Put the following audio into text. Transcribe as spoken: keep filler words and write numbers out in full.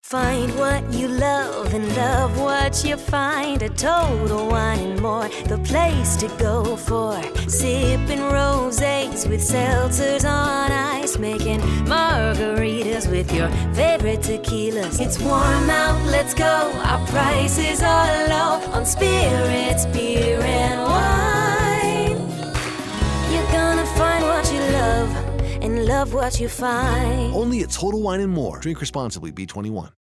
Find what you love and love what you find. A Total Wine and More, the place to go for sipping rosés with seltzers on ice, making margaritas with your favorite tequilas. It's warm out, let's go. Our prices are low on spirits, beer, and wine. You're gonna find what you love and love what you find. Only at Total Wine and More. Drink responsibly. B twenty-one.